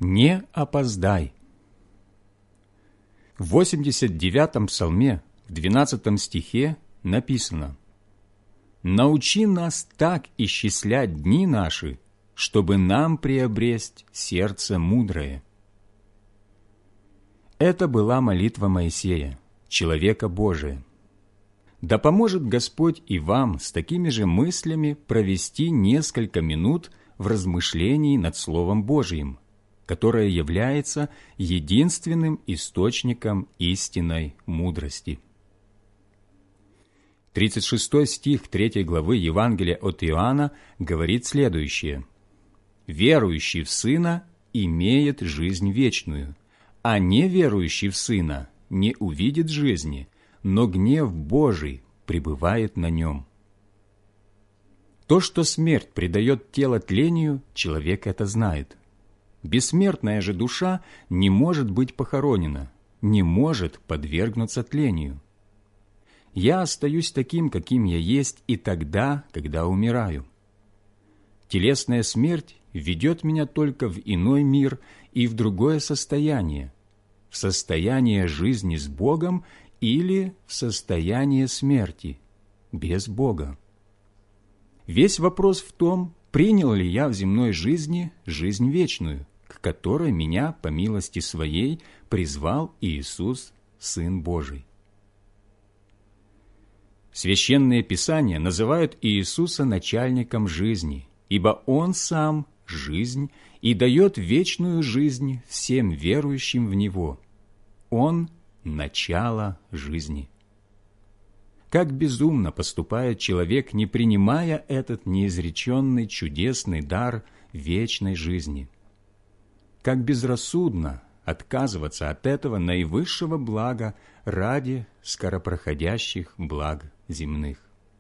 не опоздай. В 89-м псалме, в 12 стихе написано: «Научи нас так исчислять дни наши, чтобы нам приобресть сердце мудрое». Это была молитва Моисея, человека Божия. Да поможет Господь и вам с такими же мыслями провести несколько минут в размышлении над Словом Божьим, которое является единственным источником истинной мудрости. 36 стих 3 главы Евангелия от Иоанна говорит следующее: «Верующий в Сына имеет жизнь вечную, а неверующий в Сына не увидит жизни, но гнев Божий пребывает на нем». То, что смерть предает тело тлению, человек это знает. Бессмертная же душа не может быть похоронена, не может подвергнуться тлению. Я остаюсь таким, каким я есть, и тогда, когда умираю. Телесная смерть ведет меня только в иной мир и в другое состояние, в состояние жизни с Богом или в состояние смерти без Бога. Весь вопрос в том, принял ли я в земной жизни жизнь вечную, к которой меня, по милости Своей, призвал Иисус, Сын Божий. Священные Писания называют Иисуса начальником жизни, ибо Он Сам – жизнь и дает вечную жизнь всем верующим в Него. Он – начало жизни. Как безумно поступает человек, не принимая этот неизреченный чудесный дар вечной жизни. Как безрассудно отказываться от этого наивысшего блага ради скоропроходящих благ земных.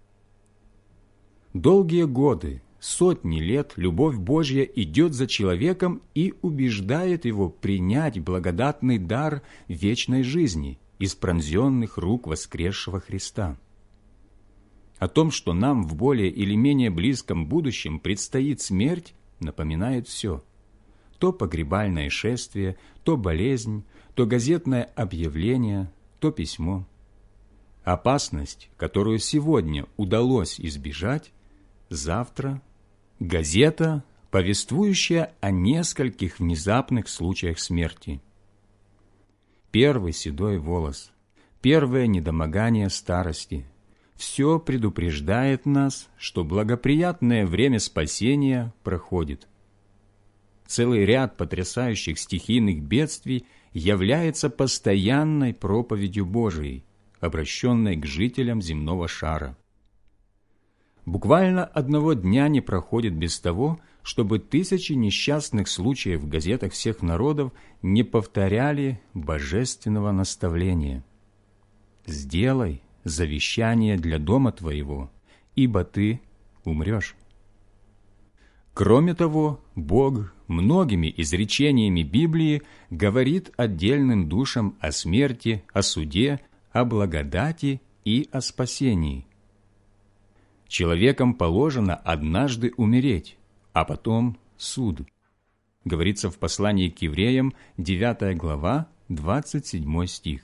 Долгие годы, сотни лет любовь Божья идет за человеком и убеждает его принять благодатный дар вечной жизни из пронзенных рук воскресшего Христа. О том, что нам в более или менее близком будущем предстоит смерть, напоминает все. То погребальное шествие, то болезнь, то газетное объявление, то письмо. Опасность, которую сегодня удалось избежать, завтра газета, повествующая о нескольких внезапных случаях смерти. Первый седой волос, первое недомогание старости – все предупреждает нас, что благоприятное время спасения проходит. Целый ряд потрясающих стихийных бедствий является постоянной проповедью Божией, обращенной к жителям земного шара. Буквально одного дня не проходит без того, чтобы тысячи несчастных случаев в газетах всех народов не повторяли божественного наставления. «Сделай завещание для дома твоего, ибо ты умрешь». Кроме того, Бог многими изречениями Библии говорит отдельным душам о смерти, о суде, о благодати и о спасении. Человекам положено однажды умереть, а потом суд. Говорится в послании к Евреям, 9 глава, 27 стих.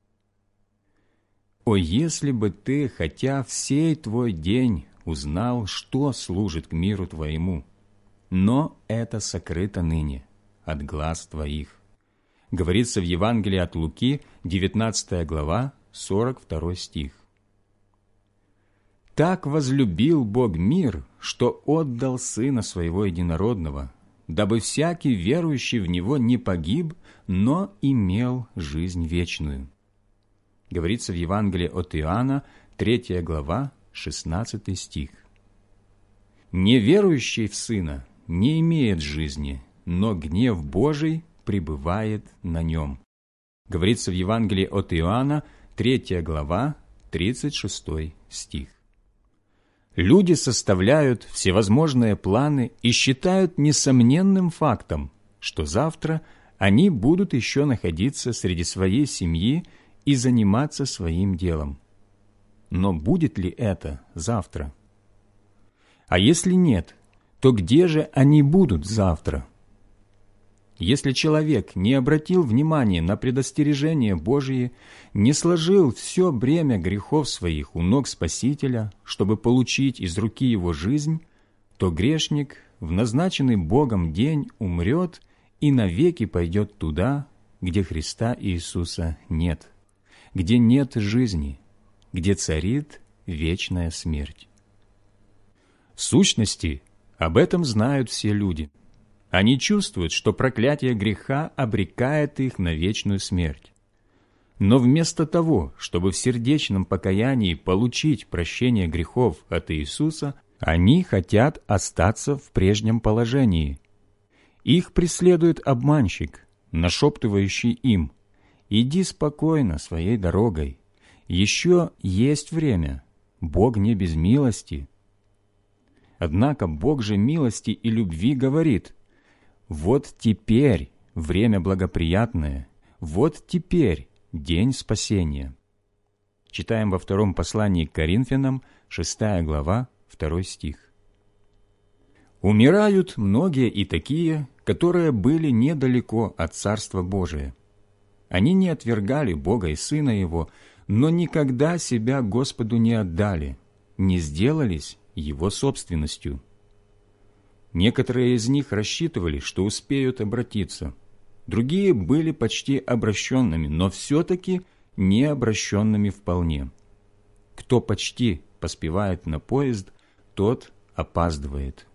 «О, если бы ты, хотя всей твой день, узнал, что служит к миру твоему, но это сокрыто ныне от глаз твоих». Говорится в Евангелии от Луки, 19 глава, 42 стих. «Так возлюбил Бог мир, что отдал Сына Своего Единородного, дабы всякий верующий в Него не погиб, но имел жизнь вечную». Говорится в Евангелии от Иоанна, 3 глава, 16 стих. «Неверующий в Сына не имеет жизни, но гнев Божий пребывает на нем». Говорится в Евангелии от Иоанна, 3 глава, 36 стих. Люди составляют всевозможные планы и считают несомненным фактом, что завтра они будут еще находиться среди своей семьи и заниматься своим делом. Но будет ли это завтра? А если нет, то где же они будут завтра? Если человек не обратил внимания на предостережения Божьи, не сложил все бремя грехов своих у ног Спасителя, чтобы получить из руки его жизнь, то грешник в назначенный Богом день умрет и навеки пойдет туда, где Христа Иисуса нет, где нет жизни, где царит вечная смерть. В сущности, об этом знают все люди. Они чувствуют, что проклятие греха обрекает их на вечную смерть. Но вместо того, чтобы в сердечном покаянии получить прощение грехов от Иисуса, они хотят остаться в прежнем положении. Их преследует обманщик, нашептывающий им: «Иди спокойно своей дорогой, еще есть время, Бог не без милости». Однако Бог же милости и любви говорит: «Вот теперь время благоприятное, вот теперь день спасения». Читаем во втором послании к Коринфянам, 6 глава, 2 стих. «Умирают многие и такие, которые были недалеко от Царства Божия. Они не отвергали Бога и Сына Его, но никогда себя Господу не отдали, не сделались Его собственностью. Некоторые из них рассчитывали, что успеют обратиться. Другие были почти обращенными, но все-таки не обращенными вполне. Кто почти поспевает на поезд, тот опаздывает.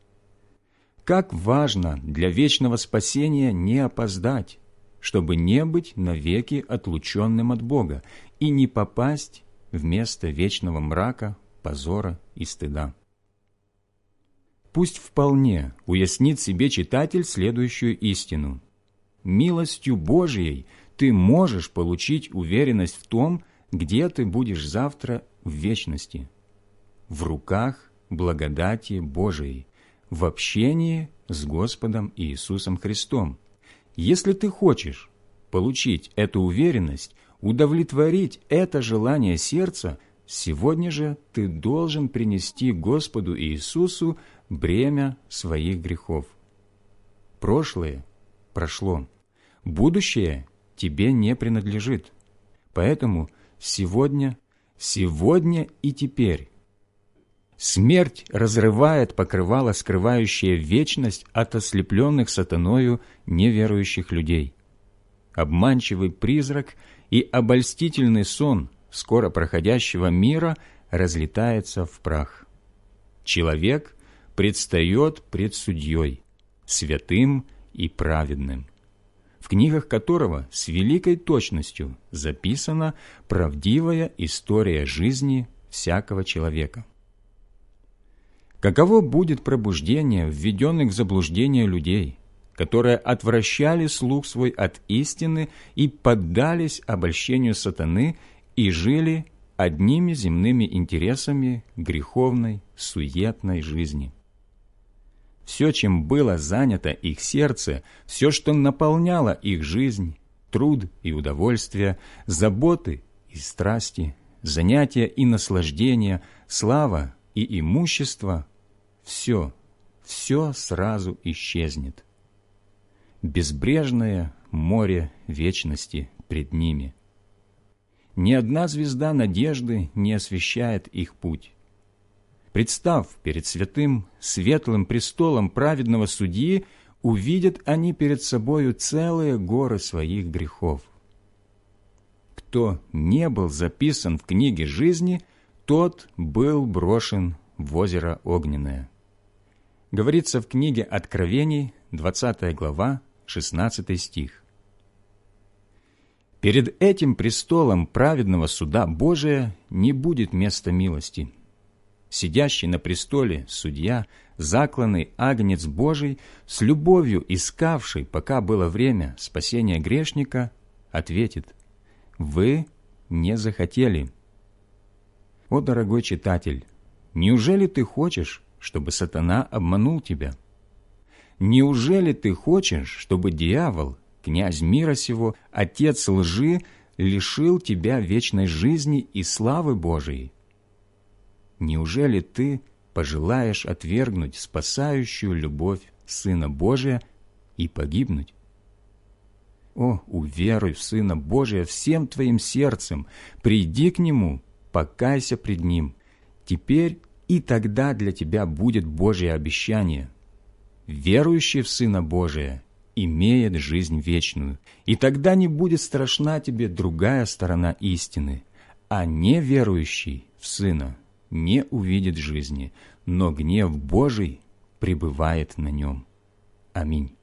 Как важно для вечного спасения не опоздать, чтобы не быть навеки отлученным от Бога и не попасть в место вечного мрака, позора и стыда. Пусть вполне уяснит себе читатель следующую истину. Милостью Божией ты можешь получить уверенность в том, где ты будешь завтра в вечности. В руках благодати Божией, в общении с Господом Иисусом Христом. Если ты хочешь получить эту уверенность, удовлетворить это желание сердца, сегодня же ты должен принести Господу Иисусу бремя своих грехов. Прошлое прошло, будущее тебе не принадлежит. Поэтому сегодня и теперь. Смерть разрывает покрывало, скрывающее вечность от ослепленных сатаною неверующих людей. Обманчивый призрак и обольстительный сон скоро проходящего мира разлетается в прах. Человек предстает пред судьей, святым и праведным, в книгах которого с великой точностью записана правдивая история жизни всякого человека. Каково будет пробуждение введенных в заблуждение людей, которые отвращали слух свой от истины и поддались обольщению сатаны и жили одними земными интересами греховной, суетной жизни. Все, чем было занято их сердце, все, что наполняло их жизнь, труд и удовольствие, заботы и страсти, занятия и наслаждения, слава и имущество, все сразу исчезнет. Безбрежное море вечности пред ними. Ни одна звезда надежды не освещает их путь. Представ перед святым, светлым престолом праведного судьи, увидят они перед собою целые горы своих грехов. Кто не был записан в книге жизни, тот был брошен в озеро огненное. Говорится в книге Откровений, 20 глава, 16 стих. Перед этим престолом праведного суда Божия не будет места милости. Сидящий на престоле судья, закланный агнец Божий, с любовью искавший, пока было время, спасения грешника, ответит: «Вы не захотели». О, дорогой читатель, неужели ты хочешь, чтобы сатана обманул тебя? Неужели ты хочешь, чтобы дьявол, князь мира сего, отец лжи, лишил тебя вечной жизни и славы Божией? Неужели ты пожелаешь отвергнуть спасающую любовь Сына Божия и погибнуть? О, уверуй в Сына Божия всем твоим сердцем, приди к Нему, покайся пред Ним. Теперь и тогда для тебя будет Божье обещание. Верующий в Сына Божия имеет жизнь вечную, и тогда не будет страшна тебе другая сторона истины, а неверующий в Сына не увидит жизни, но гнев Божий пребывает на нем. Аминь.